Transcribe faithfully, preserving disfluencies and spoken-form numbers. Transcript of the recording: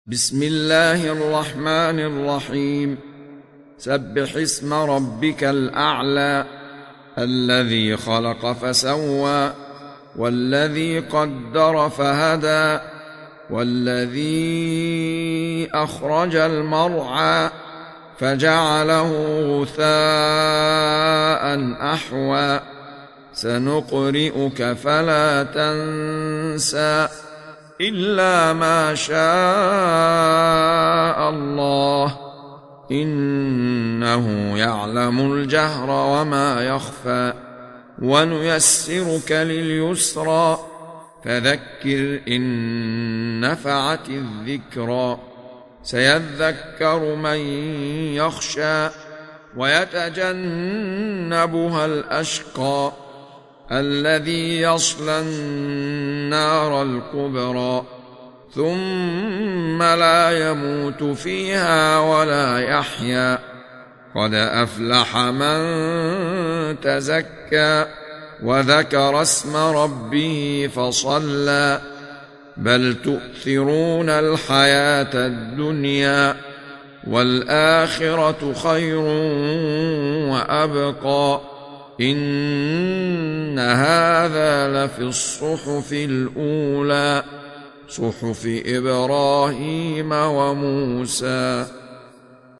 بسم الله الرحمن الرحيم. سبح اسم ربك الأعلى الذي خلق فسوى والذي قدر فهدى والذي أخرج المرعى فجعله غثاء أحوى سنقرئك فلا تنسى إلا ما شاء الله إنه يعلم الجهر وما يخفى ونيسرك لليسرى فذكر إن نفعت الذكرى سيذكر من يخشى ويتجنبها الأشقى الذي يصلى النار الكبرى ثم لا يموت فيها ولا يحيا قد أفلح من تزكى وذكر اسم ربه فصلى بل تؤثرون الحياة الدنيا والآخرة خير وأبقى إن هذا لفي الصحف الأولى صحف إبراهيم وموسى.